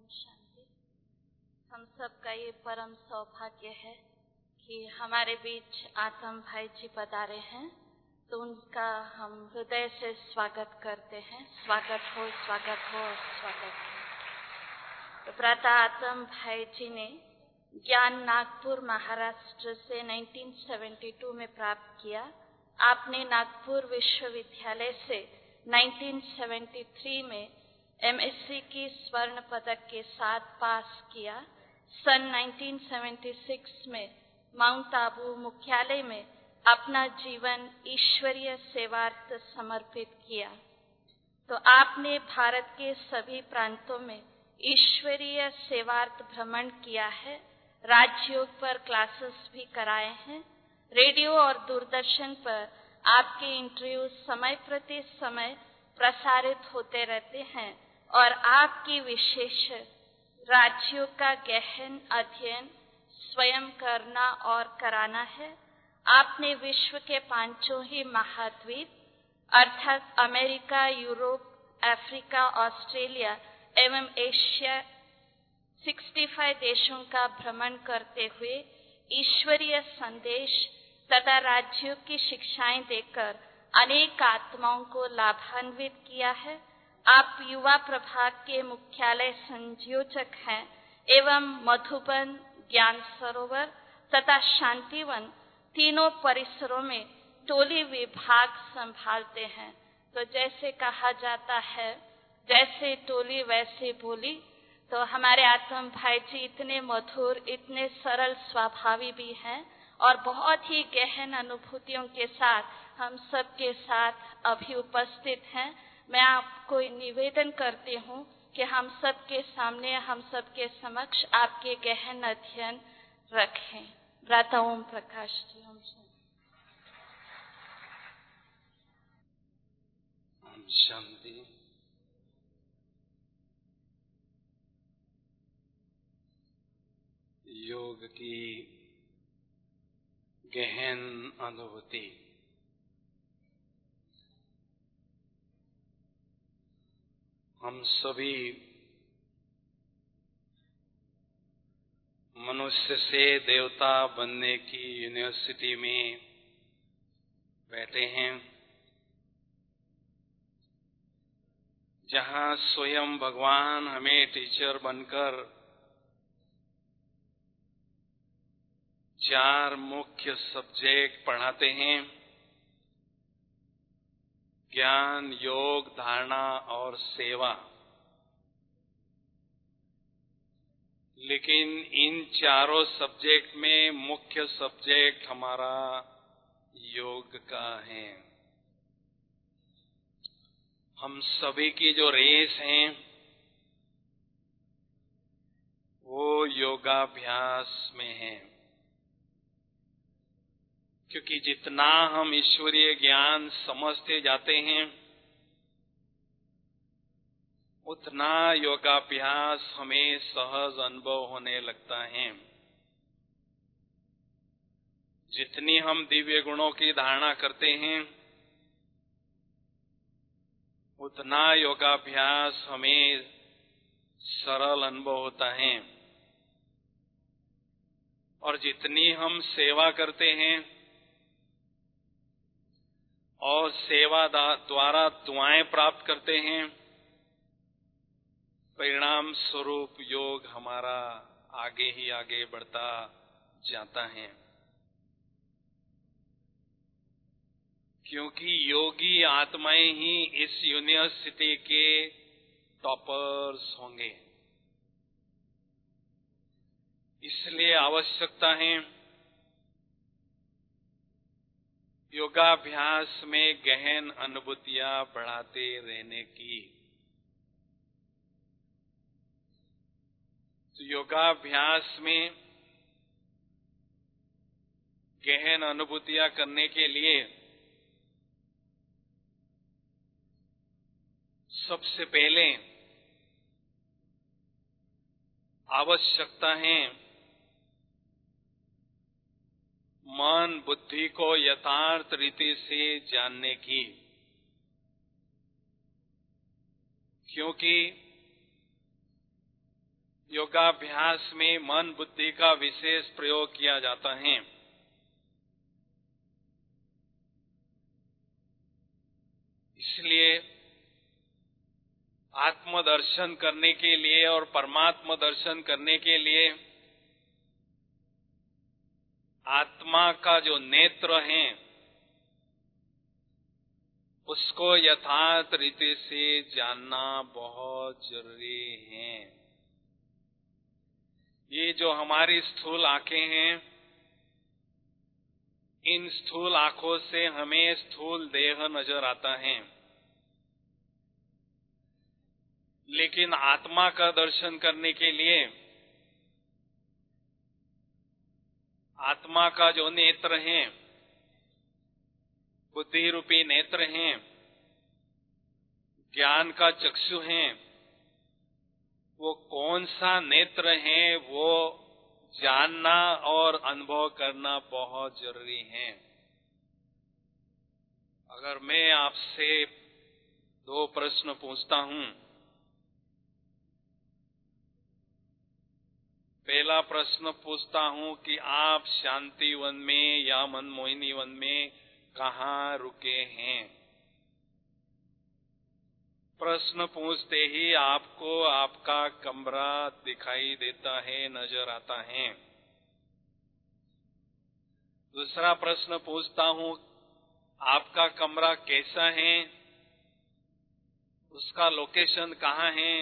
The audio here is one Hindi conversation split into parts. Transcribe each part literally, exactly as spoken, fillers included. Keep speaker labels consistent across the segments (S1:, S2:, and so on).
S1: ओम शांति। हम सबका ये परम सौभाग्य है कि हमारे बीच आत्म भाई जी पधारे हैं, तो उनका हम हृदय से स्वागत करते हैं। स्वागत हो, स्वागत हो, स्वागत हो। तो प्रातः आत्म भाई जी ने ज्ञान नागपुर महाराष्ट्र से उन्नीस सौ बहत्तर में प्राप्त किया। आपने नागपुर विश्वविद्यालय से उन्नीस सौ तिहत्तर में एमएससी की स्वर्ण पदक के साथ पास किया। सन उन्नीस सौ छिहत्तर में माउंट आबू मुख्यालय में अपना जीवन ईश्वरीय सेवार्थ समर्पित किया। तो आपने भारत के सभी प्रांतों में ईश्वरीय सेवार्थ भ्रमण किया है, राजयोग पर क्लासेस भी कराए हैं। रेडियो और दूरदर्शन पर आपके इंटरव्यू समय प्रति समय प्रसारित होते रहते हैं और आपकी विशेष राज्यों का गहन अध्ययन स्वयं करना और कराना है। आपने विश्व के पांचों ही महाद्वीप अर्थात अमेरिका, यूरोप, अफ्रीका, ऑस्ट्रेलिया एवं एशिया पैंसठ देशों का भ्रमण करते हुए ईश्वरीय संदेश तथा राज्यों की शिक्षाएं देकर अनेक आत्माओं को लाभान्वित किया है। आप युवा प्रभाग के मुख्यालय संयोजक हैं एवं मधुबन, ज्ञान सरोवर तथा शांतिवन तीनों परिसरों में टोली विभाग संभालते हैं। तो जैसे कहा जाता है, जैसे टोली वैसे बोली। तो हमारे आत्म भाई जी इतने मधुर, इतने सरल स्वभावी भी हैं और बहुत ही गहन अनुभूतियों के साथ हम सबके साथ अभी उपस्थित हैं। मैं आपको निवेदन करती हूँ कि हम सबके सामने, हम सबके समक्ष आपके गहन अध्ययन रखें। भ्राता ओम प्रकाश जी। ओम
S2: शांति। योग की गहन अनुभूति हम सभी मनुष्य से देवता बनने की यूनिवर्सिटी में बैठे हैं, जहां स्वयं भगवान हमें टीचर बनकर चार मुख्य सब्जेक्ट पढ़ाते हैं: ज्ञान, योग, धारणा और सेवा। लेकिन इन चारों सब्जेक्ट में मुख्य सब्जेक्ट हमारा योग का है। हम सभी की जो रेस है वो योगाभ्यास में है, क्योंकि जितना हम ईश्वरीय ज्ञान समझते जाते हैं उतना योगाभ्यास हमें सहज अनुभव होने लगता है। जितनी हम दिव्य गुणों की धारणा करते हैं उतना योगाभ्यास हमें सरल अनुभव होता है, और जितनी हम सेवा करते हैं और सेवा द्वारा दुआएं प्राप्त करते हैं, परिणाम स्वरूप योग हमारा आगे ही आगे बढ़ता जाता है। क्योंकि योगी आत्माएं ही इस यूनिवर्सिटी के टॉपर्स होंगे। इसलिए आवश्यकता है योगाभ्यास में गहन अनुभूतियां बढ़ाते रहने की। तो योगाभ्यास में गहन अनुभूतियां करने के लिए सबसे पहले आवश्यकता है मन बुद्धि को यथार्थ रीति से जानने की। क्योंकि योगाभ्यास में मन बुद्धि का विशेष प्रयोग किया जाता है। इसलिए आत्मदर्शन करने के लिए और परमात्मा दर्शन करने के लिए आत्मा का जो नेत्र है उसको यथार्थ रीति से जानना बहुत जरूरी है। ये जो हमारी स्थूल आंखें हैं, इन स्थूल आंखों से हमें स्थूल देह नजर आता है, लेकिन आत्मा का दर्शन करने के लिए आत्मा का जो नेत्र है, बुद्धि रूपी नेत्र हैं, ज्ञान का चक्षु है, वो कौन सा नेत्र है वो जानना और अनुभव करना बहुत जरूरी है। अगर मैं आपसे दो प्रश्न पूछता हूं, पहला प्रश्न पूछता हूं कि आप शांति वन में या मनमोहिनी वन में कहाँ रुके हैं? प्रश्न पूछते ही आपको आपका कमरा दिखाई देता है, नजर आता है। दूसरा प्रश्न पूछता हूं, आपका कमरा कैसा है, उसका लोकेशन कहाँ है,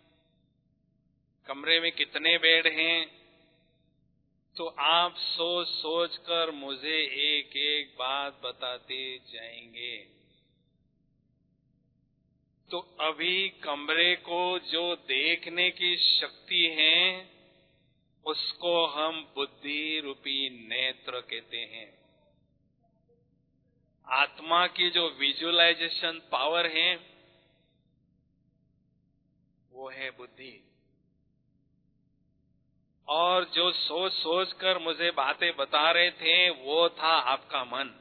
S2: कमरे में कितने बेड हैं, तो आप सोच सोच कर मुझे एक एक बात बताते जाएंगे। तो अभी कमरे को जो देखने की शक्ति है उसको हम बुद्धि रूपी नेत्र कहते हैं। आत्मा की जो विजुअलाइजेशन पावर है वो है बुद्धि। और जो सोच सोच कर मुझे बातें बता रहे थे वो था आपका मन।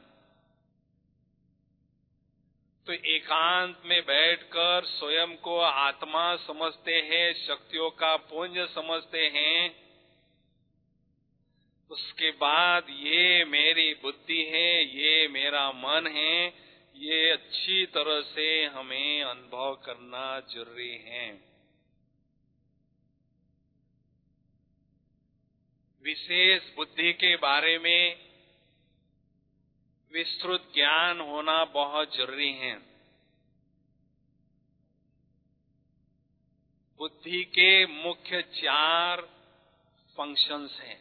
S2: तो एकांत में बैठकर स्वयं को आत्मा समझते हैं, शक्तियों का पुंज समझते हैं, उसके बाद ये मेरी बुद्धि है, ये मेरा मन है, ये अच्छी तरह से हमें अनुभव करना जरूरी है। विशेष बुद्धि के बारे में विस्तृत ज्ञान होना बहुत जरूरी है। बुद्धि के मुख्य चार फंक्शंस हैं,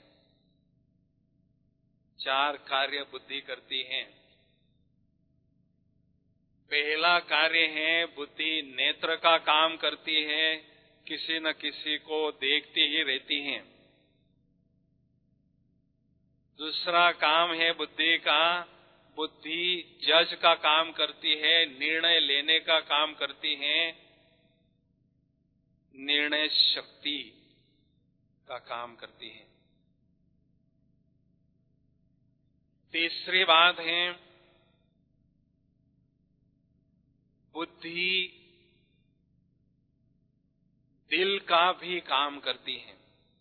S2: चार कार्य बुद्धि करती है। पहला कार्य है बुद्धि नेत्र का काम करती है, किसी न किसी को देखती ही रहती है। दूसरा काम है बुद्धि का, बुद्धि जज का काम करती है, निर्णय लेने का काम करती है, निर्णय शक्ति का काम करती है। तीसरी बात है बुद्धि दिल का भी काम करती है।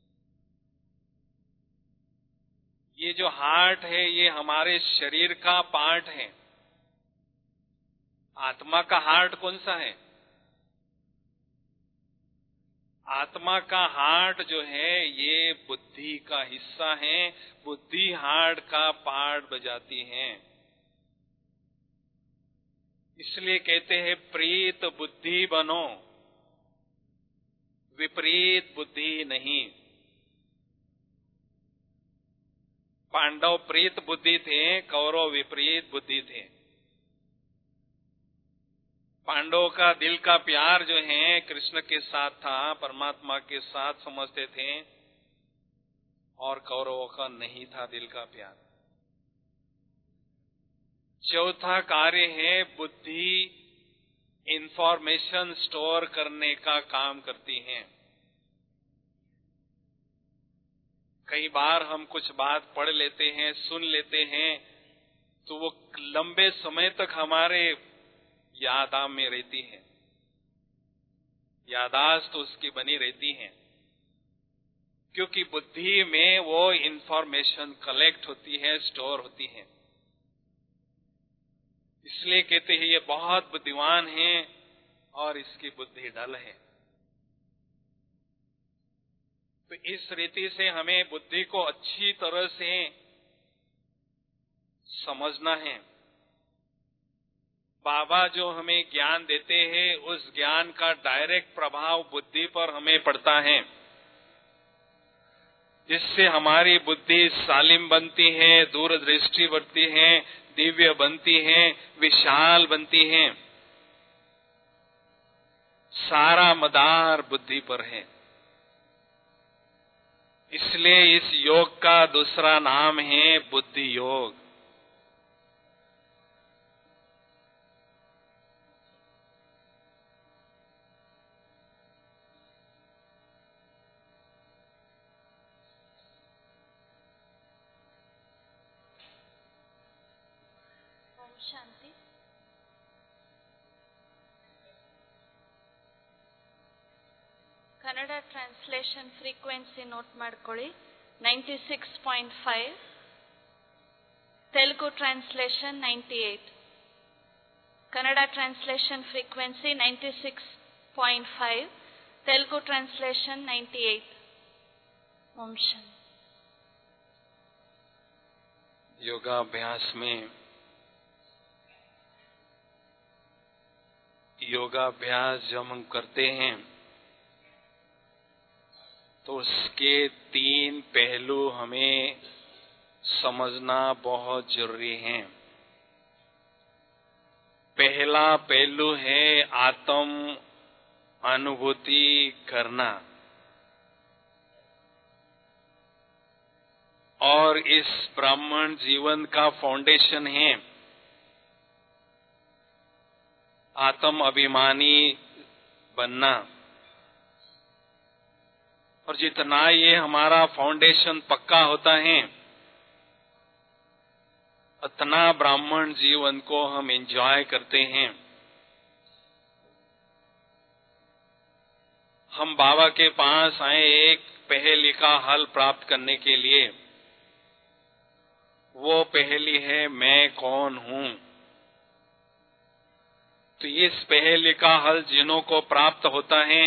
S2: ये जो हार्ट है ये हमारे शरीर का पार्ट है। आत्मा का हार्ट कौन सा है? आत्मा का हार्ट जो है ये बुद्धि का हिस्सा है, बुद्धि हार्ट का पार्ट बजाती है। इसलिए कहते हैं प्रीत बुद्धि बनो, विपरीत बुद्धि नहीं। पांडव प्रीत बुद्धि थे, कौरव विपरीत बुद्धि थे। पांडवों का दिल का प्यार जो है कृष्ण के साथ था, परमात्मा के साथ समझते थे, और कौरवों का नहीं था दिल का प्यार। चौथा कार्य है बुद्धि इंफॉर्मेशन स्टोर करने का काम करती है। कई बार हम कुछ बात पढ़ लेते हैं, सुन लेते हैं, तो वो लंबे समय तक हमारे यादाश्त में रहती है, यादाश्त तो उसकी बनी रहती है। क्योंकि बुद्धि में वो इंफॉर्मेशन कलेक्ट होती है, स्टोर होती है। इसलिए कहते हैं ये बहुत बुद्धिमान है और इसकी बुद्धि डल है। तो इस रीति से हमें बुद्धि को अच्छी तरह से समझना है। बाबा जो हमें ज्ञान देते हैं, उस ज्ञान का डायरेक्ट प्रभाव बुद्धि पर हमें पड़ता है, जिससे हमारी बुद्धि सालिम बनती है, दूरदृष्टि बढ़ती है, दिव्य बनती है, विशाल बनती है। सारा मदार बुद्धि पर है। इसलिए इस योग का दूसरा नाम है बुद्धि योग।
S1: शांति। ಕನ್ನಡ ಟ್ರಾನ್ಸ್ಲೇಷನ್ ಫ್ರೀಕ್ವೆನ್ಸಿ ನೋಟ್ ಮಾಡ್ಕೊಳ್ಳಿ, ninety six point five. Telugu translation ninety eight. Kannada translation frequency ninety six point five, Telugu translation ninety eight. ओम शांति।
S2: योगाभ्यास में योगाभ्यास जब हम करते हैं तो उसके तीन पहलू हमें समझना बहुत जरूरी है। पहला पहलू है आत्म अनुभूति करना, और इस ब्राह्मण जीवन का फाउंडेशन है आत्म अभिमानी बनना। और जितना ये हमारा फाउंडेशन पक्का होता है, उतना ब्राह्मण जीवन को हम एंजॉय करते हैं। हम बाबा के पास आए एक पहेली का हल प्राप्त करने के लिए। वो पहेली है, मैं कौन हूं। तो इस पहेली का हल जिन्हों को प्राप्त होता है,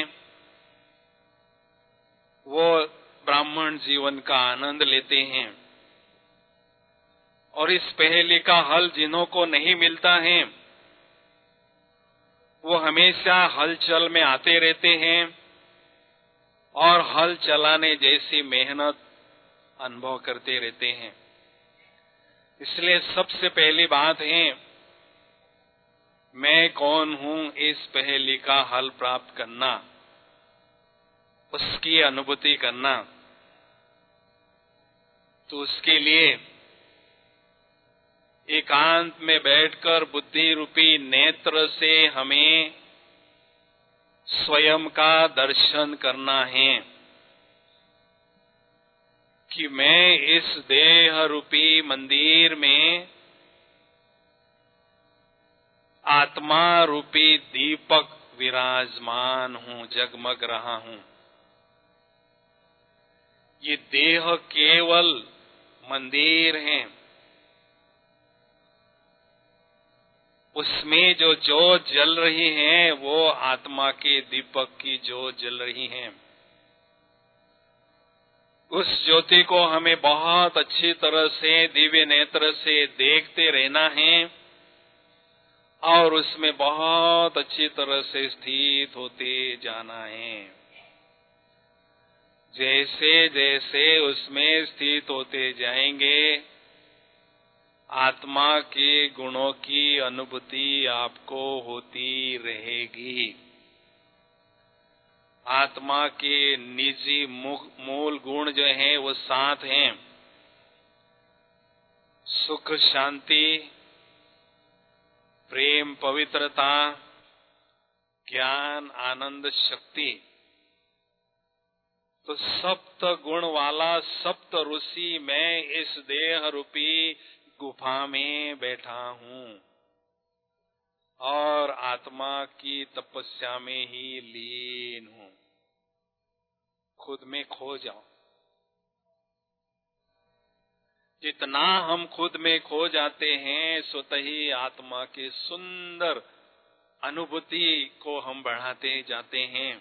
S2: वो ब्राह्मण जीवन का आनंद लेते हैं। और इस पहेली का हल जिन्हों को नहीं मिलता है, वो हमेशा हलचल में आते रहते हैं और हल चलाने जैसी मेहनत अनुभव करते रहते हैं। इसलिए सबसे पहली बात है, मैं कौन हूं, इस पहेली का हल प्राप्त करना, उसकी अनुभूति करना। तो उसके लिए एकांत में बैठकर बुद्धि रूपी नेत्र से हमें स्वयं का दर्शन करना है कि मैं इस देह रूपी मंदिर में आत्मा रूपी दीपक विराजमान हूं, जगमग रहा हूं। ये देह केवल मंदिर है, उसमें जो ज्योत जल रही है वो आत्मा के दीपक की ज्योत जल रही है। उस ज्योति को हमें बहुत अच्छी तरह से दिव्य नेत्र से देखते रहना है और उसमें बहुत अच्छी तरह से स्थित होते जाना है। जैसे जैसे उसमें स्थित होते जाएंगे, आत्मा के गुणों की अनुभूति आपको होती रहेगी। आत्मा के निजी मूल गुण जो हैं वो सात हैं: सुख, शांति, प्रेम, पवित्रता, ज्ञान, आनंद, शक्ति। तो सप्त गुण वाला सप्त ऋषि मैं इस देह रूपी गुफा में बैठा हूं और आत्मा की तपस्या में ही लीन हूं। खुद में खो जाओ। जितना हम खुद में खो जाते हैं, स्वतः ही आत्मा के सुंदर अनुभूति को हम बढ़ाते जाते हैं।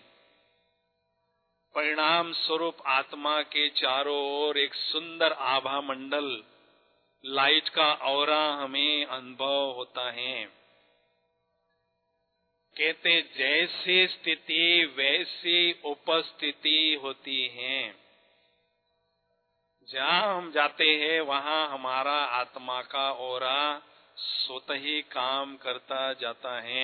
S2: परिणाम स्वरूप आत्मा के चारों ओर एक सुंदर आभा मंडल, लाइट का ऑरा हमें अनुभव होता है। कहते जैसी स्थिति वैसी उपस्थिति होती है। जहाँ हम जाते हैं वहाँ हमारा आत्मा का ऑरा स्वतः ही काम करता जाता है।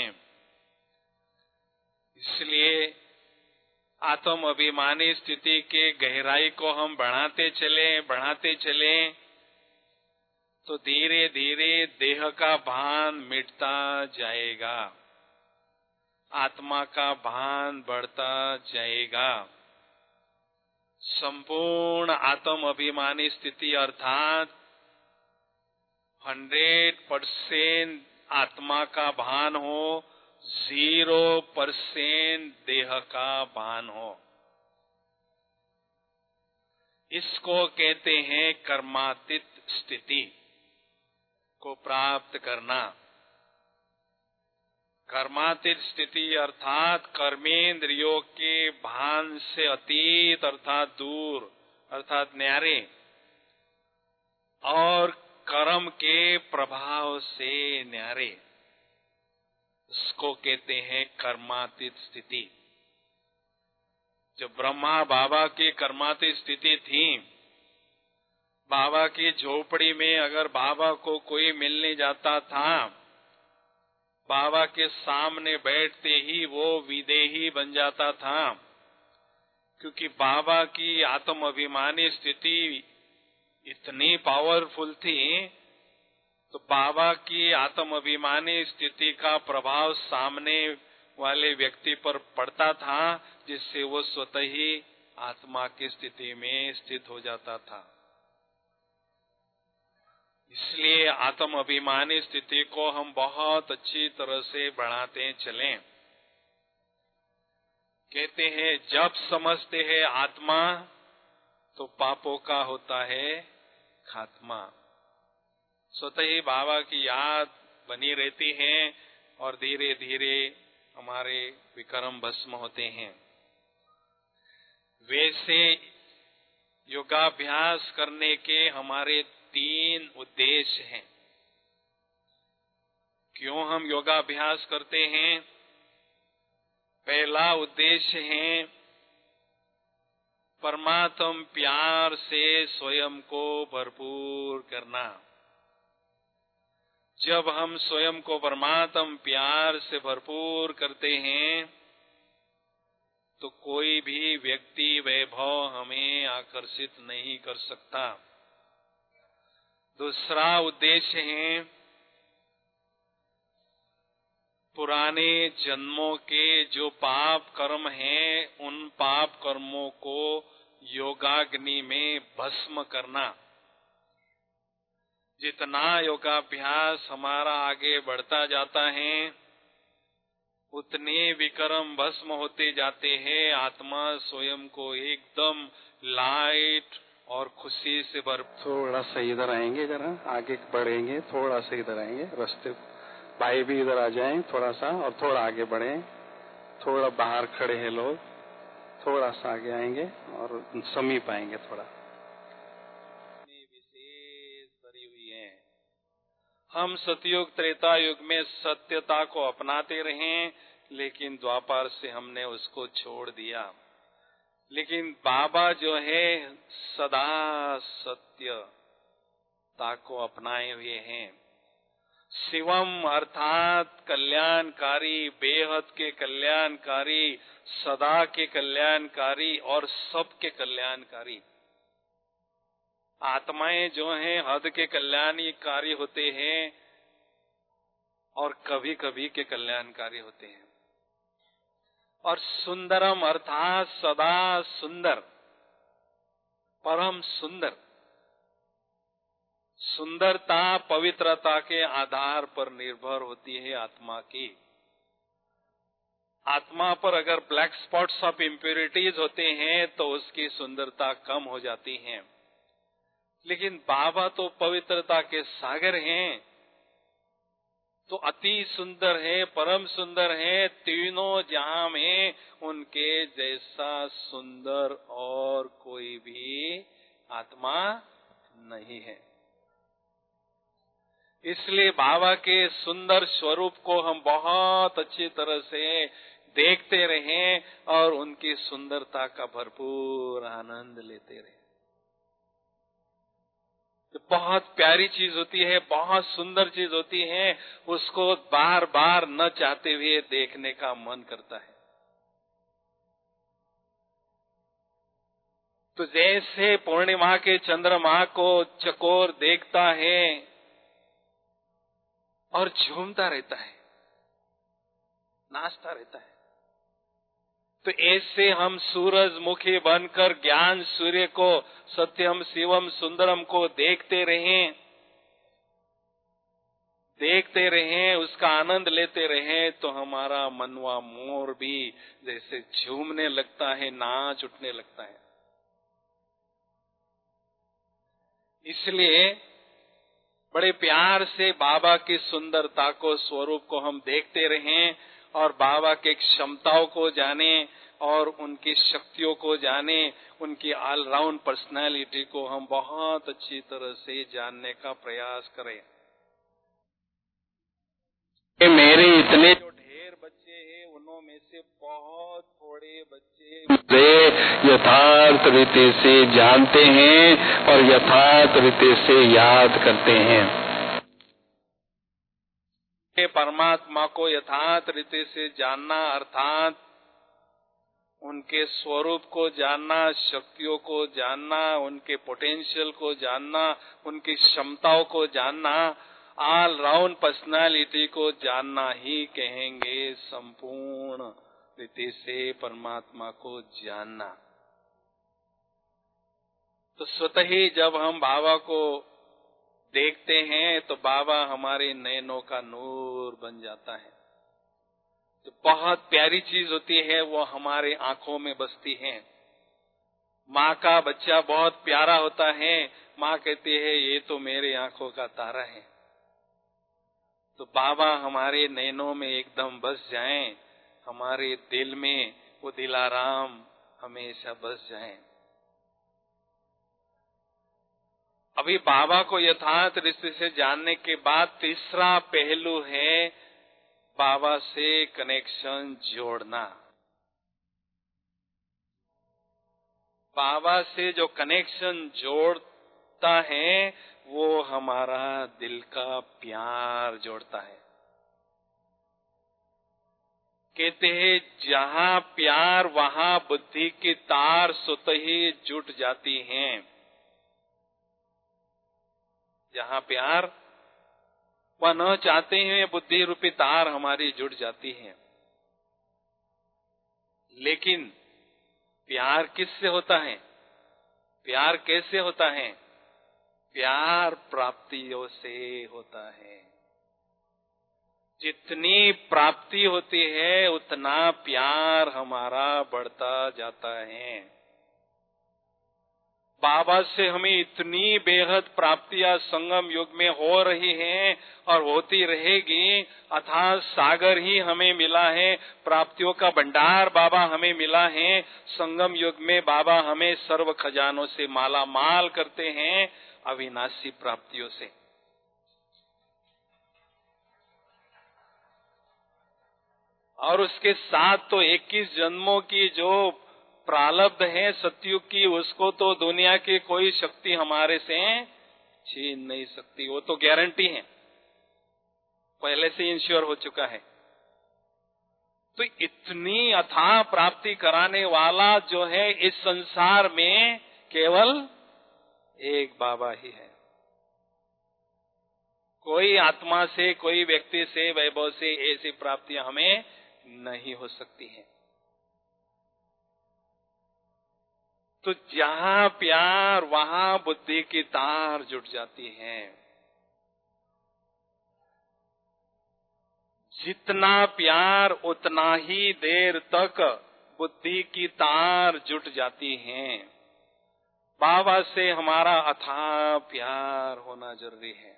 S2: इसलिए आत्म अभिमानी स्थिति के गहराई को हम बढ़ाते चले बढ़ाते चले तो धीरे धीरे देह का भान मिटता जाएगा, आत्मा का भान बढ़ता जाएगा। संपूर्ण आत्म अभिमानी स्थिति अर्थात हंड्रेड परसेंट आत्मा का भान हो, जीरो परसेंट देह का भान हो। इसको कहते हैं कर्मातीत स्थिति को प्राप्त करना। कर्मातीत स्थिति अर्थात कर्मेंद्रियों के भान से अतीत अर्थात दूर अर्थात न्यारे और कर्म के प्रभाव से न्यारे, उसको कहते हैं कर्मातीत स्थिति। जो ब्रह्मा बाबा की कर्मातीत स्थिति थी, बाबा की झोपड़ी में अगर बाबा को कोई मिलने जाता था, बाबा के सामने बैठते ही वो विदेही बन जाता था, क्योंकि बाबा की आत्म अभिमानी स्थिति इतनी पावरफुल थी। तो बाबा की आत्म अभिमानी स्थिति का प्रभाव सामने वाले व्यक्ति पर पड़ता था, जिससे वो स्वतः ही आत्मा की स्थिति में स्थित हो जाता था। इसलिए आत्म अभिमानी स्थिति को हम बहुत अच्छी तरह से बढ़ाते चलें। कहते हैं जब समझते हैं आत्मा तो पापों का होता है खात्मा। स्वतः ही बाबा की याद बनी रहती है और धीरे धीरे हमारे विक्रम भस्म होते हैं। वैसे योगाभ्यास करने के हमारे तीन उद्देश्य हैं। क्यों हम योगाभ्यास करते हैं? पहला उद्देश्य है परमात्म प्यार से स्वयं को भरपूर करना। जब हम स्वयं को परमात्म प्यार से भरपूर करते हैं तो कोई भी व्यक्ति वैभव हमें आकर्षित नहीं कर सकता। दूसरा उद्देश्य है पुराने जन्मों के जो पाप कर्म हैं, उन पाप कर्मों को योगाग्नि में भस्म करना। जितना योगाभ्यास हमारा आगे बढ़ता जाता है, उतने विक्रम भस्म होते जाते हैं। आत्मा स्वयं को एकदम लाइट और खुशी से भर।
S3: थोड़ा सा इधर आएंगे, जरा आगे बढ़ेंगे, थोड़ा सा इधर आएंगे, रास्ते भाई भी इधर आ जाएं थोड़ा सा, और थोड़ा आगे बढ़ें। थोड़ा बाहर खड़े हैं लोग, थोड़ा सा आगे आएंगे और समीप आएंगे थोड़ा।
S2: विशेष भरी हुई है। हम सतयुग त्रेता युग में सत्यता को अपनाते रहे, लेकिन द्वापर से हमने उसको छोड़ दिया। लेकिन बाबा जो है सदा सत्यता को अपनाए हुए हैं। शिवम अर्थात कल्याणकारी, बेहद के कल्याणकारी, सदा के कल्याणकारी और सबके कल्याणकारी। आत्माएं जो हैं हद के कल्याणकारी होते हैं और कभी कभी के कल्याणकारी होते हैं। और सुंदरम अर्थात सदा सुंदर, परम सुंदर। सुंदरता पवित्रता के आधार पर निर्भर होती है आत्मा की। आत्मा पर अगर ब्लैक स्पॉट्स ऑफ इम्प्योरिटीज होते हैं तो उसकी सुंदरता कम हो जाती है। लेकिन बाबा तो पवित्रता के सागर हैं, तो अति सुंदर है, परम सुंदर है। तीनों जहां में उनके जैसा सुंदर और कोई भी आत्मा नहीं है। इसलिए बाबा के सुंदर स्वरूप को हम बहुत अच्छी तरह से देखते रहें और उनकी सुंदरता का भरपूर आनंद लेते रहें। बहुत प्यारी चीज होती है, बहुत सुंदर चीज होती है, उसको बार बार न चाहते हुए देखने का मन करता है। तो जैसे पूर्णिमा के चंद्रमा को चकोर देखता है और झूमता रहता है, नाचता रहता है, तो ऐसे हम सूरजमुखी बनकर ज्ञान सूर्य को, सत्यम शिवम सुंदरम को देखते रहें, देखते रहें, उसका आनंद लेते रहें, तो हमारा मनवा मोर भी जैसे झूमने लगता है, नाच उठने लगता है। इसलिए बड़े प्यार से बाबा की सुंदरता को, स्वरूप को हम देखते रहें और बाबा के क्षमताओं को जाने और उनकी शक्तियों को जाने, उनकी ऑलराउंड पर्सनालिटी को हम बहुत अच्छी तरह से जानने का प्रयास करें। मेरे इतने जो ढेर बच्चे हैं, उनमें से बहुत थोड़े बच्चे मुझे यथार्थ रीति से जानते हैं और यथार्थ रीति से याद करते हैं। परमात्मा को यथार्थ रीति से जानना अर्थात उनके स्वरूप को जानना, शक्तियों को जानना, उनके पोटेंशियल को जानना, उनकी क्षमताओं को जानना, ऑल राउंड पर्सनालिटी को जानना ही कहेंगे संपूर्ण रीति से परमात्मा को जानना। तो स्वतः ही जब हम बाबा को देखते हैं तो बाबा हमारे नयनों का नूर बन जाता है। तो बहुत प्यारी चीज होती है, वो हमारे आंखों में बसती है। माँ का बच्चा बहुत प्यारा होता है, माँ कहती है ये तो मेरे आंखों का तारा है। तो बाबा हमारे नैनों में एकदम बस जाएं, हमारे दिल में वो दिलाराम हमेशा बस जाएं। अभी बाबा को यथार्थ दृष्टि से जानने के बाद तीसरा पहलू है बाबा से कनेक्शन जोड़ना। बाबा से जो कनेक्शन जोड़ता है वो हमारा दिल का प्यार जोड़ता है। कहते हैं जहां प्यार वहां बुद्धि की तार स्वतः ही जुट जाती हैं। जहां प्यार वह न चाहते हैं बुद्धि रूपी तार हमारी जुट जाती है। लेकिन प्यार किससे होता है? प्यार कैसे होता है? प्यार प्राप्तियों से होता है। जितनी प्राप्ति होती है उतना प्यार हमारा बढ़ता जाता है। बाबा से हमें इतनी बेहद प्राप्तियां संगम युग में हो रही हैं और होती रहेगी, अर्थात सागर ही हमें मिला है, प्राप्तियों का भंडार बाबा हमें मिला है। संगम युग में बाबा हमें सर्व खजानों से माला माल करते हैं, अविनाशी प्राप्तियों से। और उसके साथ तो इक्कीस जन्मों की जो प्रारब्ध है सतयुग की, उसको तो दुनिया की कोई शक्ति हमारे से छीन नहीं सकती। वो तो गारंटी है, पहले से इंश्योर हो चुका है। तो इतनी अथाह प्राप्ति कराने वाला जो है इस संसार में केवल एक बाबा ही है। कोई आत्मा से, कोई व्यक्ति से, वैभव से ऐसी प्राप्तियां हमें नहीं हो सकती हैं। तो जहां प्यार वहां बुद्धि की तार जुट जाती है। जितना प्यार उतना ही देर तक बुद्धि की तार जुट जाती हैं। बाबा से हमारा अथाह प्यार होना जरूरी है।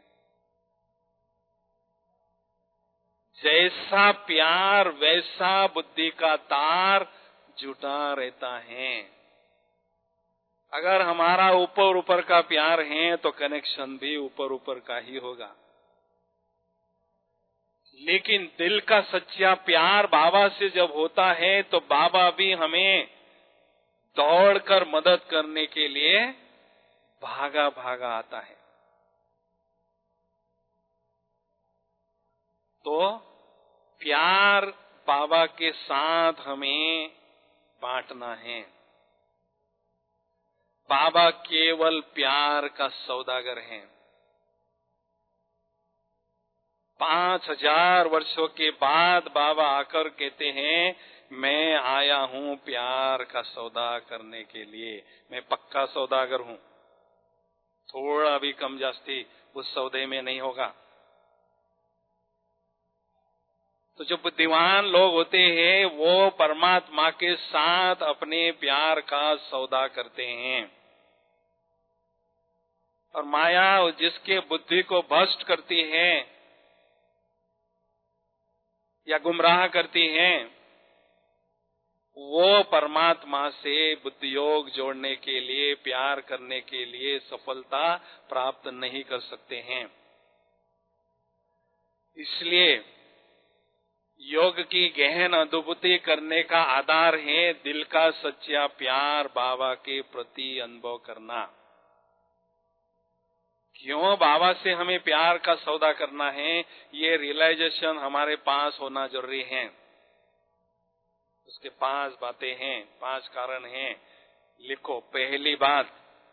S2: जैसा प्यार वैसा बुद्धि का तार जुटा रहता है। अगर हमारा ऊपर ऊपर का प्यार है तो कनेक्शन भी ऊपर ऊपर का ही होगा। लेकिन दिल का सच्चा प्यार बाबा से जब होता है तो बाबा भी हमें दौड़कर मदद करने के लिए भागा भागा आता है। तो प्यार बाबा के साथ हमें बांटना है। बाबा केवल प्यार का सौदागर है। पांच हजार वर्षों के बाद बाबा आकर कहते हैं, मैं आया हूं प्यार का सौदा करने के लिए। मैं पक्का सौदागर हूं, थोड़ा भी कम जास्ती उस सौदे में नहीं होगा। तो जो बुद्धिमान लोग होते हैं वो परमात्मा के साथ अपने प्यार का सौदा करते हैं। और माया जिसके बुद्धि को भ्रष्ट करती है या गुमराह करती हैं, वो परमात्मा से बुद्धि योग जोड़ने के लिए, प्यार करने के लिए सफलता प्राप्त नहीं कर सकते हैं। इसलिए योग की गहन अनुभूति करने का आधार है दिल का सच्चा प्यार बाबा के प्रति अनुभव करना। क्यों बाबा से हमें प्यार का सौदा करना है, ये रियलाइजेशन हमारे पास होना जरूरी है। उसके पांच बातें हैं, पांच कारण हैं। लिखो। पहली बात,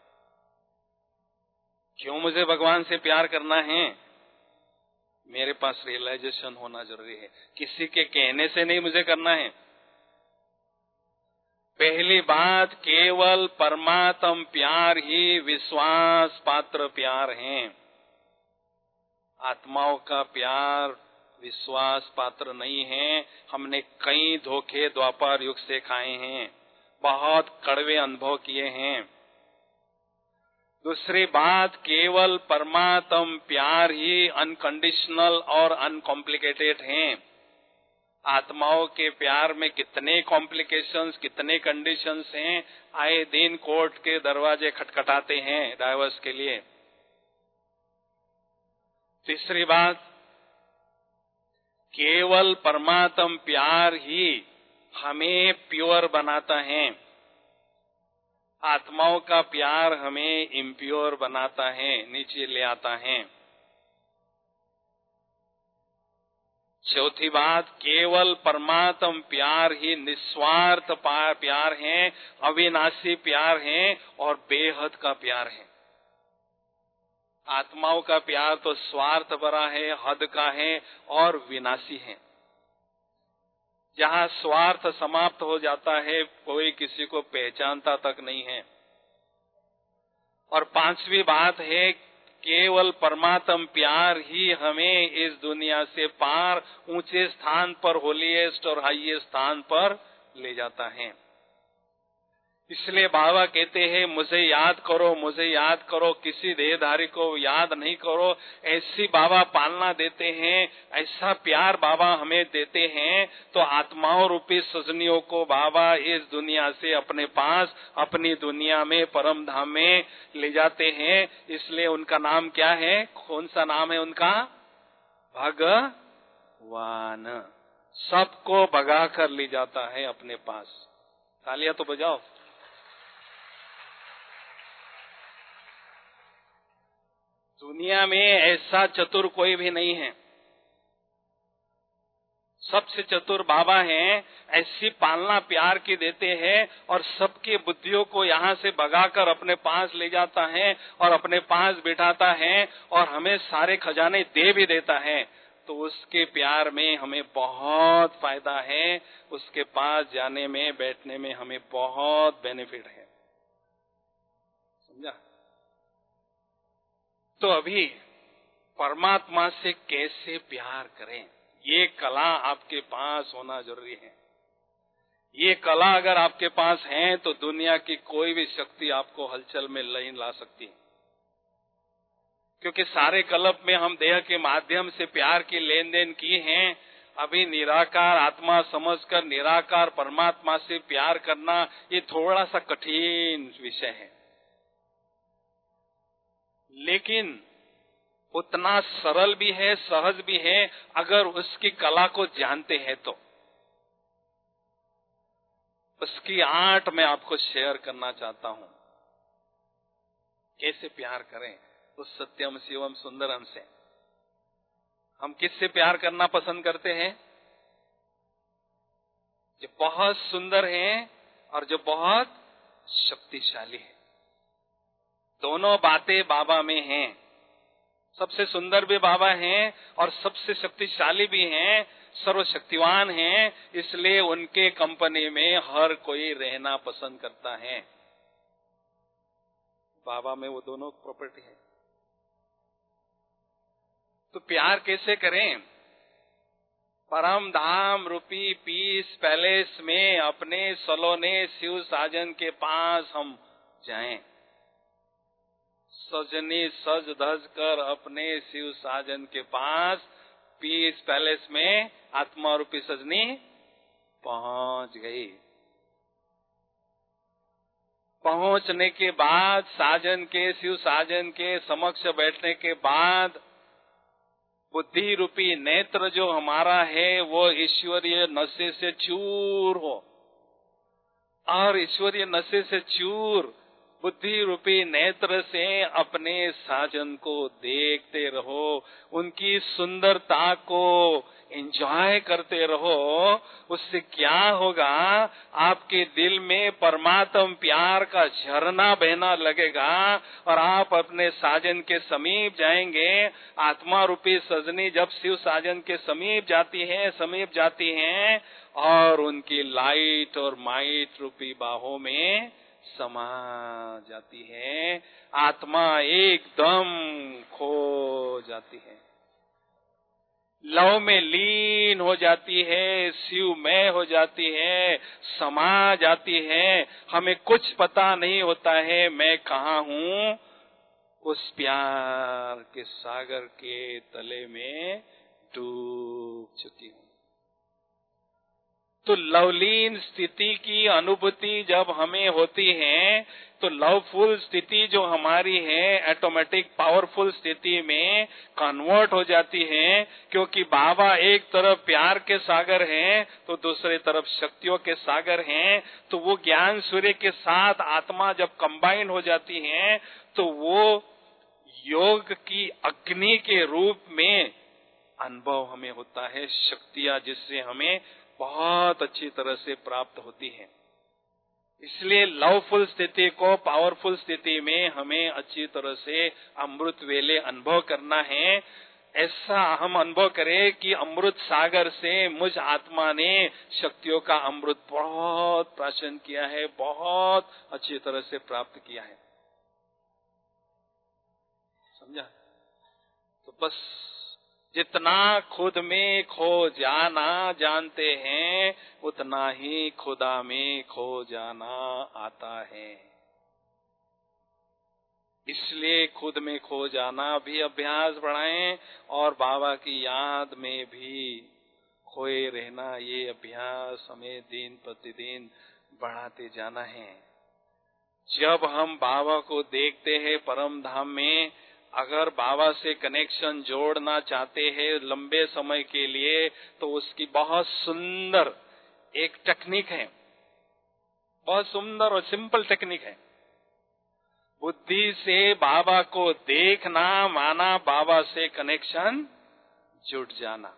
S2: क्यों मुझे भगवान से प्यार करना है? मेरे पास रियलाइजेशन होना जरूरी है। किसी के कहने से नहीं मुझे करना है। पहली बात, केवल परमात्म प्यार ही विश्वास पात्र प्यार है। आत्माओं का प्यार विश्वास पात्र नहीं है। हमने कई धोखे द्वापर युग से खाए हैं, बहुत कड़वे अनुभव किए हैं। दूसरी बात, केवल परमात्म प्यार ही अनकंडीशनल और अनकॉम्प्लिकेटेड है। आत्माओं के प्यार में कितने कॉम्प्लिकेशंस, कितने कंडीशंस हैं। आए दिन कोर्ट के दरवाजे खटखटाते हैं डाइवोर्स के लिए। तीसरी बात, केवल परमात्म प्यार ही हमें प्योर बनाता है। आत्माओं का प्यार हमें इम्प्योर बनाता है, नीचे ले आता है। चौथी बात, केवल परमात्म प्यार ही निस्वार्थ प्यार है, अविनाशी प्यार है और बेहद का प्यार है। आत्माओं का प्यार तो स्वार्थ भरा है, हद का है और विनाशी है। जहाँ स्वार्थ समाप्त हो जाता है, कोई किसी को पहचानता तक नहीं है। और पांचवी बात है, केवल परमात्म प्यार ही हमें इस दुनिया से पार ऊंचे स्थान पर, होलीएस्ट और हाईएस्ट स्थान पर ले जाता है। इसलिए बाबा कहते हैं, मुझे याद करो, मुझे याद करो, किसी देहधारी को याद नहीं करो। ऐसी बाबा पालना देते हैं, ऐसा प्यार बाबा हमें देते हैं। तो आत्माओं रूपी सजनियों को बाबा इस दुनिया से अपने पास, अपनी दुनिया में, परम धाम में ले जाते हैं। इसलिए उनका नाम क्या है? कौन सा नाम है उनका? भगवान। सबको भगा कर ले जाता है अपने पास। तालियां तो बजाओ। दुनिया में ऐसा चतुर कोई भी नहीं है, सबसे चतुर बाबा हैं। ऐसी पालना प्यार की देते हैं और सबकी बुद्धियों को यहाँ से भगाकर अपने पास ले जाता है और अपने पास बिठाता है और हमें सारे खजाने दे भी देता है। तो उसके प्यार में हमें बहुत फायदा है। उसके पास जाने में, बैठने में हमें बहुत बेनिफिट है। समझा? तो अभी परमात्मा से कैसे प्यार करें, ये कला आपके पास होना जरूरी है। ये कला अगर आपके पास है तो दुनिया की कोई भी शक्ति आपको हलचल में नहीं ला सकती, क्योंकि सारे कल्प में हम देह के माध्यम से प्यार की लेन देन की हैं। अभी निराकार आत्मा समझकर निराकार परमात्मा से प्यार करना ये थोड़ा सा कठिन विषय है, लेकिन उतना सरल भी है, सहज भी है अगर उसकी कला को जानते हैं तो। उसकी आर्ट मैं आपको शेयर करना चाहता हूं, कैसे प्यार करें उस सत्यम शिवम सुंदरम से। हम किससे प्यार करना पसंद करते हैं? जो बहुत सुंदर हैं और जो बहुत शक्तिशाली है। दोनों बातें बाबा में हैं। सबसे सुंदर भी बाबा हैं और सबसे शक्तिशाली भी हैं, सर्वशक्तिवान हैं, इसलिए उनके कंपनी में हर कोई रहना पसंद करता है। बाबा में वो दोनों प्रॉपर्टी है। तो प्यार कैसे करें? परम धाम रूपी पीस पैलेस में अपने सलोने शिव साजन के पास हम जाएं। सजनी सज धज कर अपने शिव साजन के पास पीस पैलेस में आत्मा रूपी सजनी पहुंच गई। पहुंचने के बाद साजन के शिव साजन के समक्ष बैठने के बाद बुद्धि रूपी नेत्र जो हमारा है वो ईश्वरीय नशे से चूर हो, और ईश्वरीय नशे से चूर बुद्धि रूपी नेत्र से अपने साजन को देखते रहो, उनकी सुंदरता को एंजॉय करते रहो। उससे क्या होगा? आपके दिल में परमात्म प्यार का झरना बहना लगेगा और आप अपने साजन के समीप जाएंगे। आत्मा रूपी सजनी जब शिव साजन के समीप जाती है समीप जाती हैं और उनकी लाइट और माइट रूपी बाहों में समा जाती है, आत्मा एकदम खो जाती है, लव में लीन हो जाती है, शिव में हो जाती है, समा जाती है। हमें कुछ पता नहीं होता है मैं कहाँ हूँ, उस प्यार के सागर के तले में डूब चुकी हूँ। तो लवलीन स्थिति की अनुभूति जब हमें होती है तो लवफुल स्थिति जो हमारी है ऑटोमेटिक पावरफुल स्थिति में कन्वर्ट हो जाती है, क्योंकि बाबा एक तरफ प्यार के सागर हैं तो दूसरी तरफ शक्तियों के सागर हैं। तो वो ज्ञान सूर्य के साथ आत्मा जब कंबाइन हो जाती है तो वो योग की अग्नि के रूप में अनुभव हमें होता है, शक्तियां जिससे हमें बहुत अच्छी तरह से प्राप्त होती है। इसलिए लवफुल स्थिति को पावरफुल स्थिति में हमें अच्छी तरह से अमृत वेले अनुभव करना है। ऐसा हम अनुभव करें कि अमृत सागर से मुझ आत्मा ने शक्तियों का अमृत बहुत प्राशन किया है, बहुत अच्छी तरह से प्राप्त किया है। समझा? तो बस जितना खुद में खो जाना जानते हैं उतना ही खुदा में खो जाना आता है। इसलिए खुद में खो जाना भी अभ्यास बढ़ाएं और बाबा की याद में भी खोए रहना, ये अभ्यास हमें दिन प्रतिदिन बढ़ाते जाना है। जब हम बाबा को देखते हैं परम धाम में, अगर बाबा से कनेक्शन जोड़ना चाहते हैं लंबे समय के लिए तो उसकी बहुत सुंदर एक टेक्निक है, बहुत सुंदर और सिंपल टेक्निक है। बुद्धि से बाबा को देखना माना बाबा से कनेक्शन जुड़ जाना।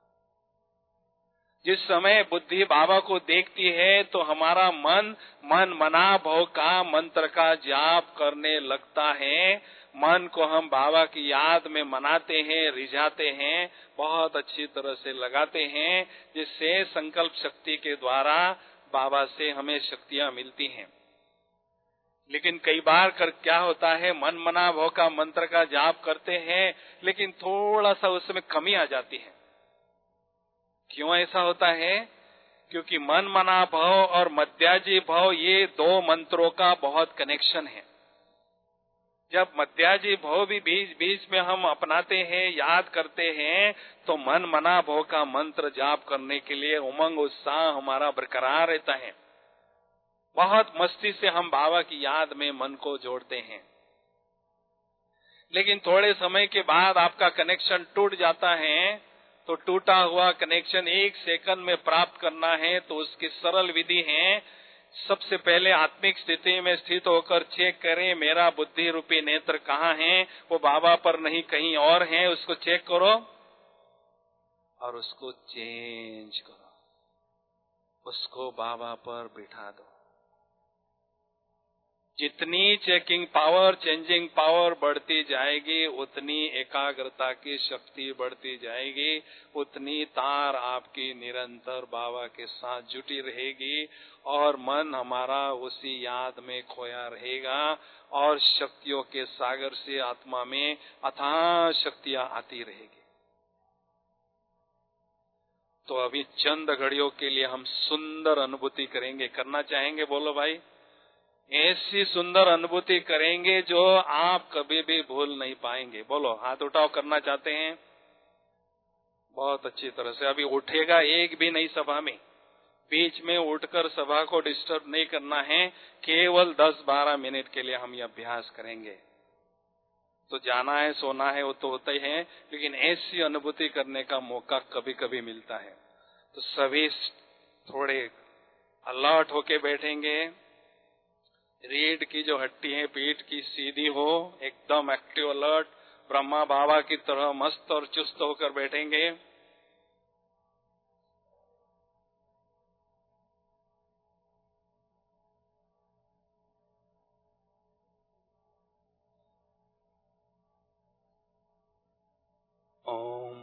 S2: जिस समय बुद्धि बाबा को देखती है तो हमारा मन मन मना भव का मंत्र का जाप करने लगता है। मन को हम बाबा की याद में मनाते हैं, रिझाते हैं, बहुत अच्छी तरह से लगाते हैं, जिससे संकल्प शक्ति के द्वारा बाबा से हमें शक्तियां मिलती हैं। लेकिन कई बार कर क्या होता है, मन मना भव का मंत्र का जाप करते हैं लेकिन थोड़ा सा उसमें कमी आ जाती है। क्यों ऐसा होता है? क्योंकि मन मना भव और मध्याजी भव ये दो मंत्रों का बहुत कनेक्शन है। जब मध्याजी भव भी बीच बीच में हम अपनाते हैं, याद करते हैं, तो मन मना भव का मंत्र जाप करने के लिए उमंग उत्साह हमारा बरकरार रहता है। बहुत मस्ती से हम बाबा की याद में मन को जोड़ते हैं। लेकिन थोड़े समय के बाद आपका कनेक्शन टूट जाता है, तो टूटा हुआ कनेक्शन एक सेकंड में प्राप्त करना है तो उसकी सरल विधि है, सबसे पहले आत्मिक स्थिति में स्थित होकर चेक करें मेरा बुद्धि रूपी नेत्र कहाँ है, वो बाबा पर नहीं कहीं और है, उसको चेक करो और उसको चेंज करो, उसको बाबा पर बिठा दो। जितनी चेकिंग पावर, चेंजिंग पावर बढ़ती जाएगी, उतनी एकाग्रता की शक्ति बढ़ती जाएगी, उतनी तार आपकी निरंतर बाबा के साथ जुटी रहेगी और मन हमारा उसी याद में खोया रहेगा और शक्तियों के सागर से आत्मा में अथाह शक्तियां आती रहेगी। तो अभी चंद घड़ियों के लिए हम सुंदर अनुभूति करेंगे। करना चाहेंगे? बोलो भाई। ऐसी सुंदर अनुभूति करेंगे जो आप कभी भी भूल नहीं पाएंगे। बोलो, हाथ उठाओ। करना चाहते हैं? बहुत अच्छी तरह से। अभी उठेगा एक भी नहीं सभा में, बीच में उठकर सभा को डिस्टर्ब नहीं करना है। केवल दस बारह मिनट के लिए हम ये अभ्यास करेंगे। तो जाना है, सोना है, वो तो होता ही है, लेकिन ऐसी अनुभूति करने का मौका कभी कभी मिलता है। तो सभी थोड़े अलर्ट होके बैठेंगे। रीढ़ की जो हड्डी है पीठ की सीधी हो, एकदम एक्टिव अलर्ट, ब्रह्मा बाबा की तरह मस्त और चुस्त होकर बैठेंगे। ओम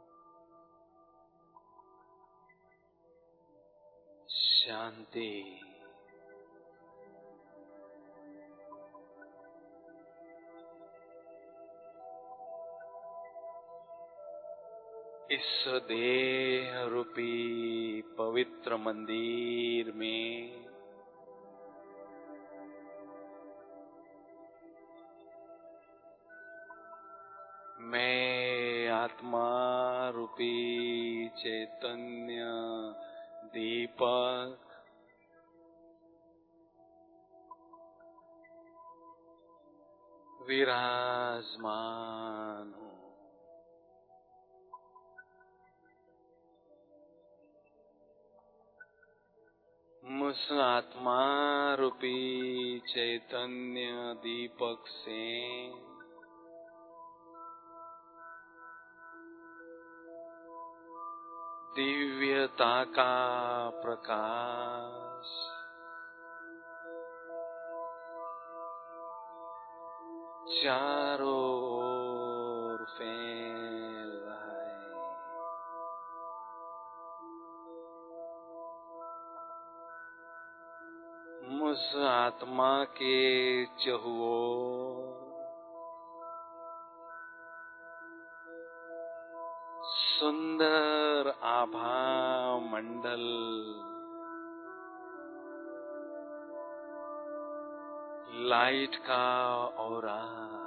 S2: शांति। इस देह रूपी पवित्र मंदिर में मैं आत्मा रूपी चैतन्य दीपक विराजमान हूँ। मुझ आत्मा रूपी चैतन्य दीपक से दिव्यता का प्रकाश चारों ओर फैल रहा है। मुझ आत्मा के चहुओर सुंदर आभा मंडल लाइट का ऑरा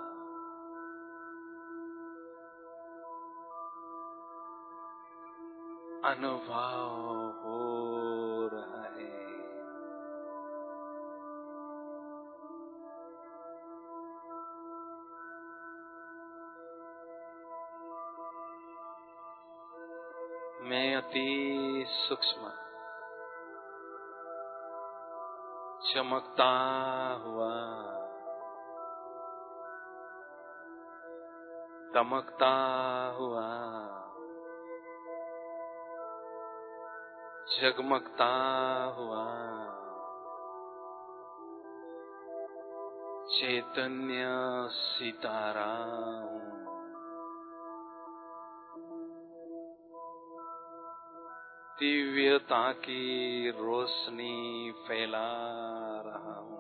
S2: अनुभव हो रहा है। मैं अति सूक्ष्म चमकता हुआ, दमकता हुआ, जगमगता हुआ चैतन्य सितारा हूँ। दिव्यता की रोशनी फैला रहा हूँ।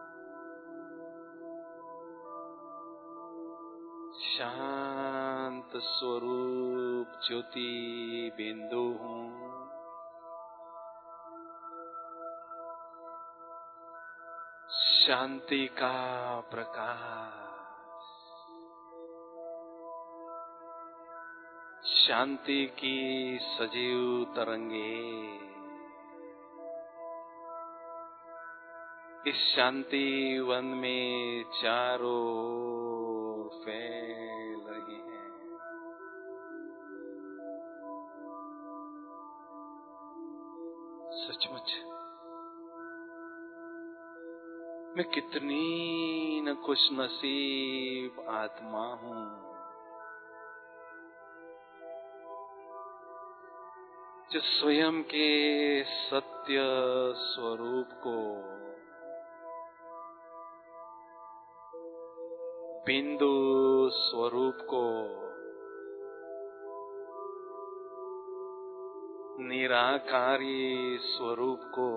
S2: शांत स्वरूप ज्योति बिंदु हूँ। शांति का प्रकाश, शांति की सजीव तरंगे इस शांति वन में चारों ओर फैल रही हैं। सचमुच मैं कितनी न खुश नसीब आत्मा हूँ जो स्वयं के सत्य स्वरूप को बिंदु स्वरूप को निराकारी स्वरूप को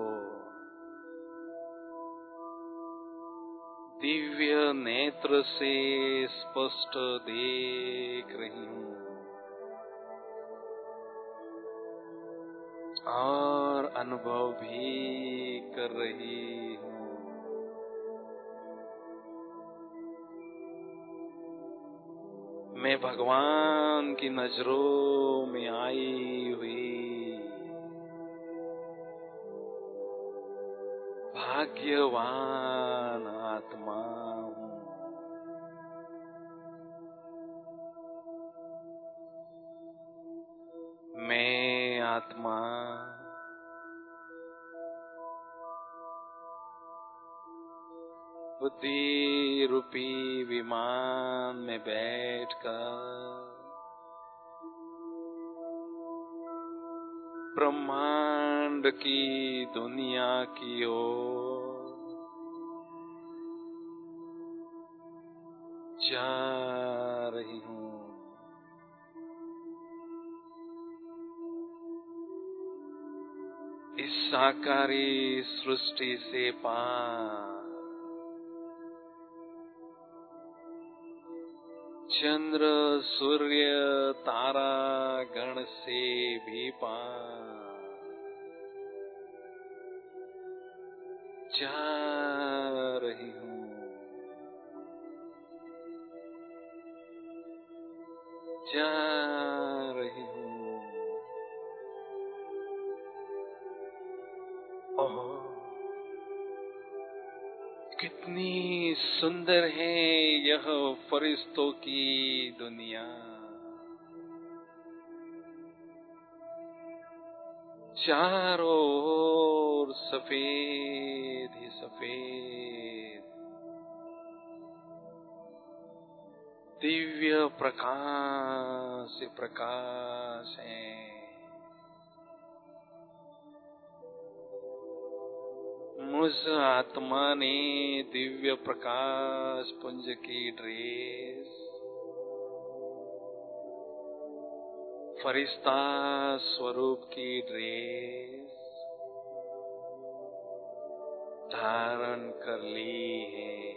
S2: दिव्य नेत्र से स्पष्ट देख रही हूँ और अनुभव भी कर रही हूँ। मैं भगवान की नजरों में आई हुई भाग्यवान आत्मा हूँ। मैं आत्मा बुद्धि रूपी विमान में बैठकर ब्रह्मांड की दुनिया की ओर जा रही हूँ। इस साकारी सृष्टि से पार चंद्र सूर्य तारा गण से भी पार जा रही हूँ। जा रही हूँ। ओह कितनी सुंदर है यह फरिश्तों की दुनिया। चारों ओर सफेद ही सफेद दिव्य प्रकाश प्रकाश है। मुझ आत्मा ने दिव्य प्रकाश पुंज की ड्रेस फरिश्ता स्वरूप की ड्रेस धारण कर ली है।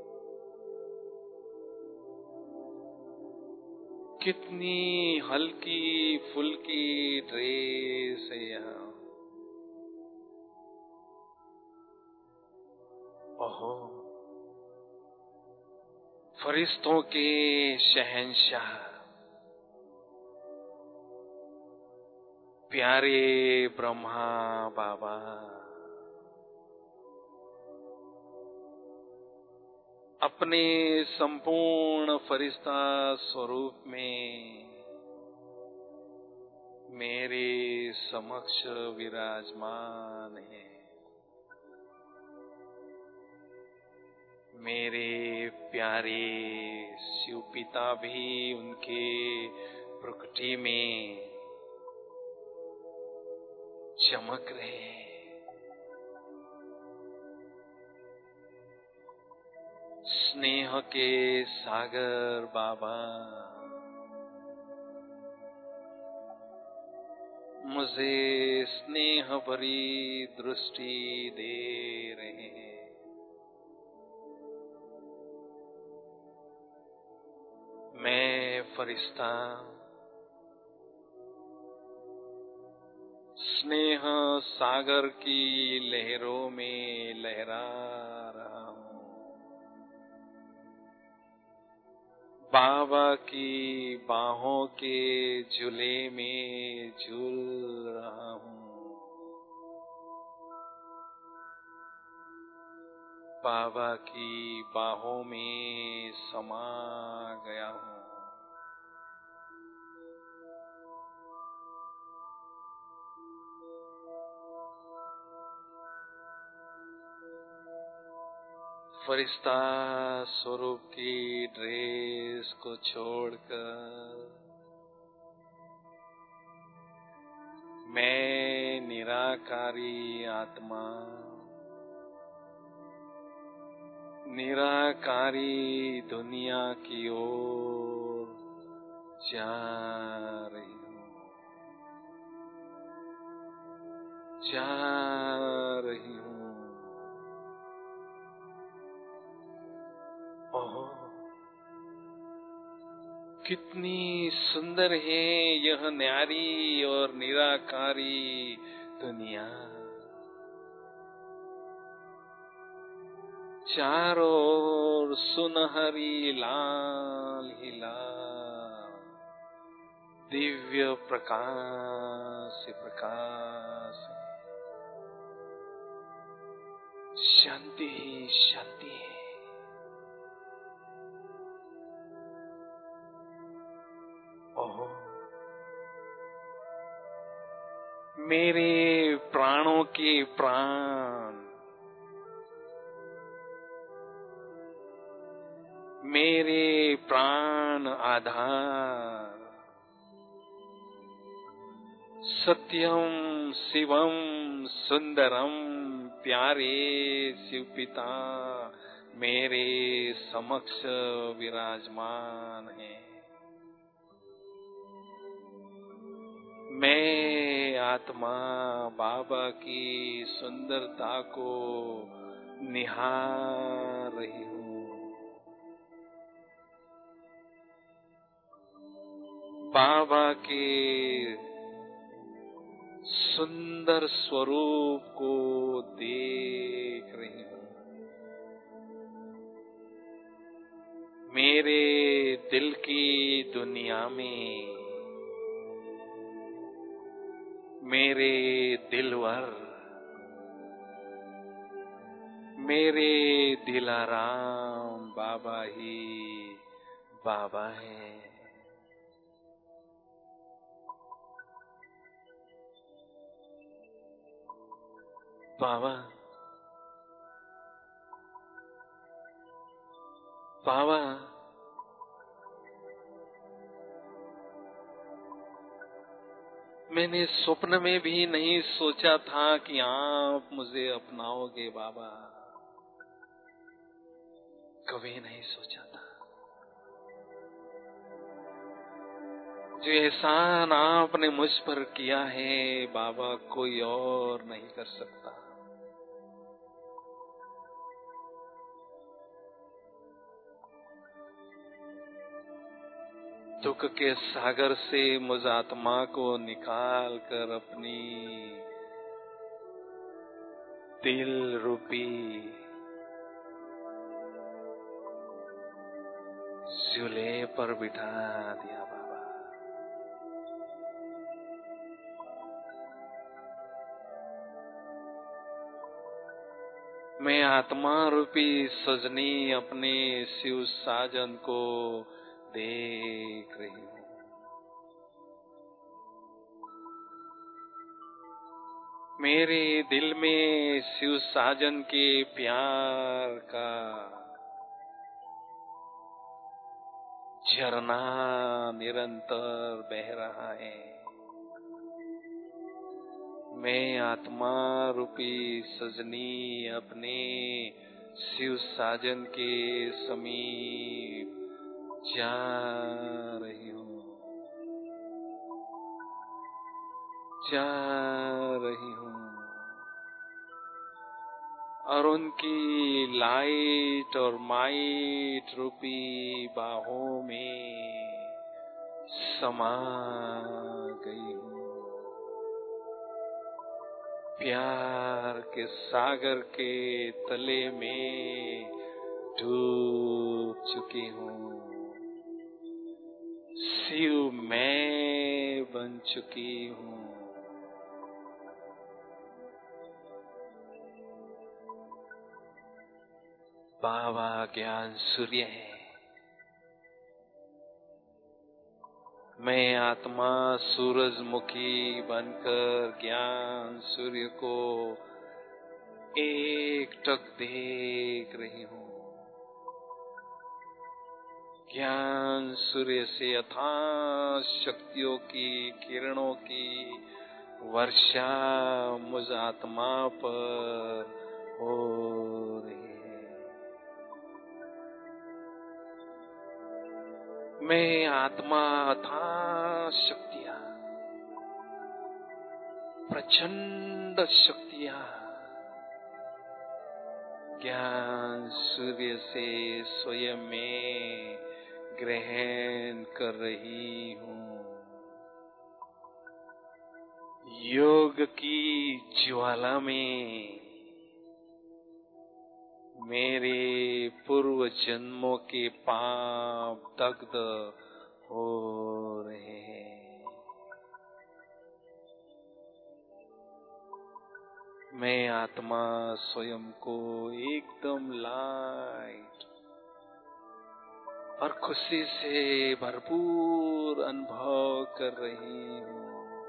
S2: कितनी हल्की फुल्की ड्रेस है यह। ओहो फरिश्तों के शहंशाह प्यारे ब्रह्मा बाबा अपने संपूर्ण फरिश्ता स्वरूप में मेरे समक्ष विराजमान है। मेरे प्यारे शिव पिता भी उनके प्रकृति में चमक रहे हैं। स्नेह के सागर बाबा मुझे स्नेह भरी दृष्टि दे रहे हैं। मैं फरिश्ता स्नेह सागर की लहरों में लहरा रहा हूँ। बाबा की बाहों के झूले में झूल रहा हूँ। बाबा की बाहों में समा गया हूँ। फरिश्ता स्वरूप की ड्रेस को छोड़कर मैं निराकारी आत्मा निराकारी दुनिया की ओर जा रही हूँ, जा रही हूँ। ओह, कितनी सुंदर है यह न्यारी और निराकारी दुनिया। चारों ओर सुनहरी लाल ही लाल दिव्य प्रकाश प्रकाश, शांति ही शांति है। ओह, मेरे प्राणों के प्राण, मेरे प्राण आधार, सत्यम शिवम सुंदरम प्यारे शिव पिता मेरे समक्ष विराजमान है। मैं आत्मा बाबा की सुंदरता को निहार रही हूँ। बाबा के सुंदर स्वरूप को देख रही हूँ। मेरे दिल की दुनिया में मेरे दिलवर, मेरे दिलाराम बाबा ही बाबा है। बाबा, बाबा, मैंने स्वप्न में भी नहीं सोचा था कि आप मुझे अपनाओगे बाबा, कभी नहीं सोचा था। जो एहसान आपने मुझ पर किया है बाबा, कोई और नहीं कर सकता। दुख के सागर से मुझ आत्मा को निकाल कर अपनी दिल रूपी झूले पर बिठा दिया बाबा। मैं आत्मा रूपी सजनी अपने शिव साजन को देख रही हूँ। मेरे दिल में शिव साजन के प्यार का झरना निरंतर बह रहा है। मैं आत्मा रूपी सजनी अपने शिव साजन के समीप जा रही हूँ, जा रही हूँ। और उनकी लाइट और माइट रूपी बाहों में समा गई हूँ। प्यार के सागर के तले में डूब चुकी हूँ। शिव मैं बन चुकी हूँ। बाबा ज्ञान सूर्य है। मैं आत्मा सूरजमुखी बनकर ज्ञान सूर्य को एकटक देख रही हूँ। ज्ञान सूर्य से अथाह शक्तियों की किरणों की वर्षा मुझ आत्मा पर हो रही है। मैं आत्मा अथाह शक्तियां, प्रचंड शक्तियां ज्ञान सूर्य से स्वयं में ग्रहण कर रही हूँ। योग की ज्वाला में मेरे पूर्व जन्मों के पाप दग्ध हो रहे हैं। मैं आत्मा स्वयं को एकदम लाइट और खुशी से भरपूर अनुभव कर रही हूँ।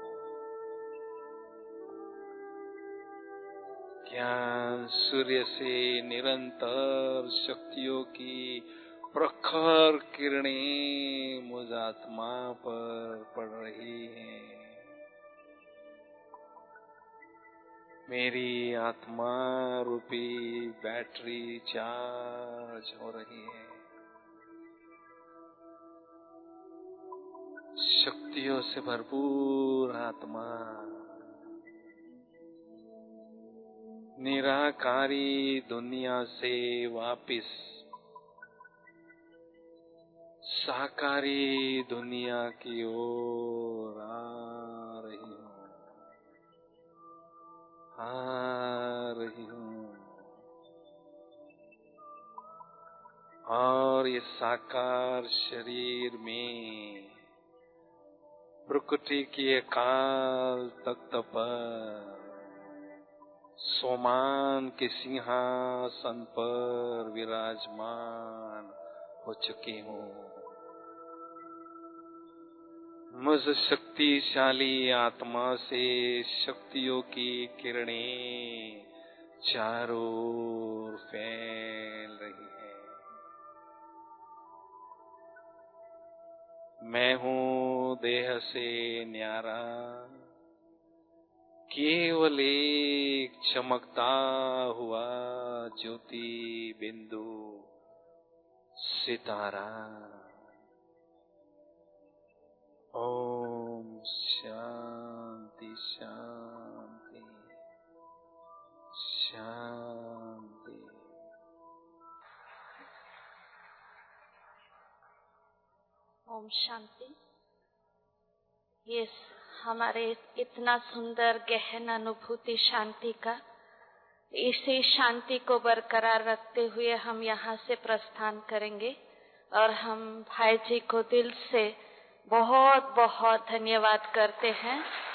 S2: ज्ञान सूर्य से निरंतर शक्तियों की प्रखर किरणें मुझ आत्मा पर पड़ रही हैं। मेरी आत्मा रूपी बैटरी चार्ज हो रही है। शक्तियों से भरपूर आत्मा निराकारी दुनिया से वापिस साकारी दुनिया की ओर आ रही हूँ, आ रही हूँ। और ये साकार शरीर में प्रकृति के अकाल तख्त पर सोमान के सिंहासन पर विराजमान हो चुकी हूँ। मुझ शक्तिशाली आत्मा से शक्तियों की किरणें चारों ओर फैल रही है। मैं हूँ देह से न्यारा, केवल एक चमकता हुआ ज्योति बिंदु सितारा। ओम शांति शांति शांति।
S1: ओम शांति। ये हमारे इतना सुंदर गहन अनुभूति शांति का, इसी शांति को बरकरार रखते हुए हम यहाँ से प्रस्थान करेंगे और हम भाई जी को दिल से बहुत बहुत धन्यवाद करते हैं।